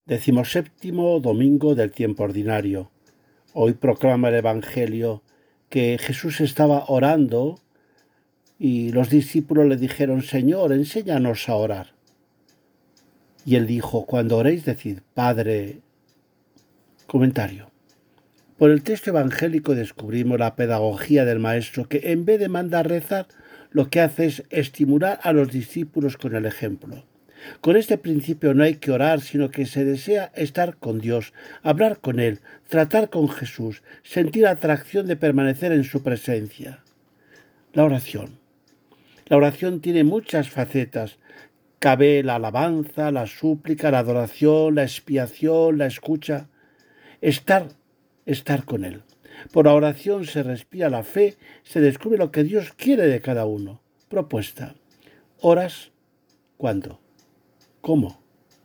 17º domingo del tiempo ordinario. Hoy proclama el Evangelio que Jesús estaba orando y los discípulos le dijeron: Señor, enséñanos a orar. Y él dijo: cuando oréis, decid: Padre. Comentario. Por el texto evangélico descubrimos la pedagogía del Maestro, que en vez de mandar rezar, lo que hace es estimular a los discípulos con el ejemplo. Con este principio no hay que orar, sino que se desea estar con Dios, hablar con Él, tratar con Jesús, sentir la atracción de permanecer en su presencia. La oración. La oración tiene muchas facetas. Cabe la alabanza, la súplica, la adoración, la expiación, la escucha. Estar con Él. Por la oración se respira la fe, se descubre lo que Dios quiere de cada uno. Propuesta. ¿Oras? ¿Cuándo? ¿Cómo?